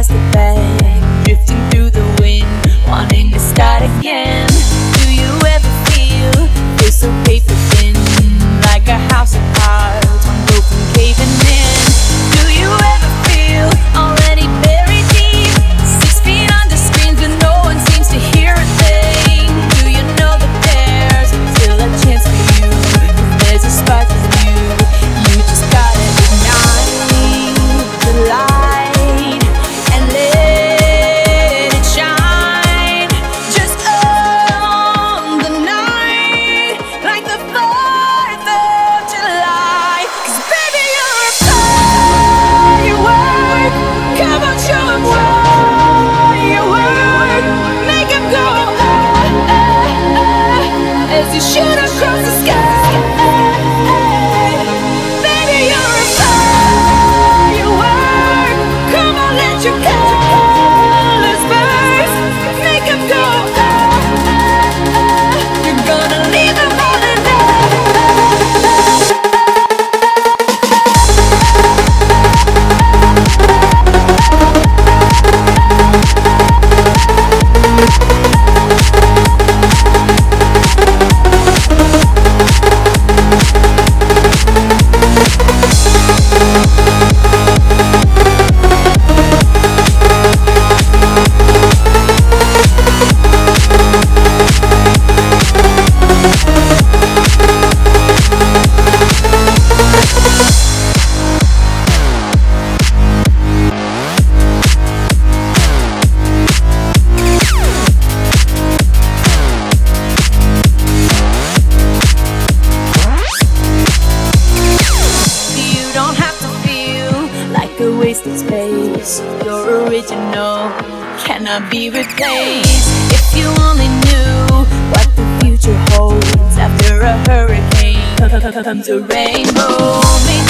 plastic bag, drifting through the wind, wanting to start again. Do you ever feel so paper thin, like a house of cards, one broken caving in? Do you ever feel already buried deep, 6 feet under screens, but no one seems to hear a thing? Do you know that there's still a chance for you? If there's a spark for you, you just gotta ignite the light and let it shine. Just on the night, like the 4th of July. 'Cause baby, you're a firework. Come on, show 'em what you work. Make 'em go as you shoot across the sky. Baby, you're a firework. Come on, let your colors burst. Make 'em go. You're gonna leave them all in wasted space. Your original cannot be replaced. If you only knew what the future holds after a hurricane comes a rainbow.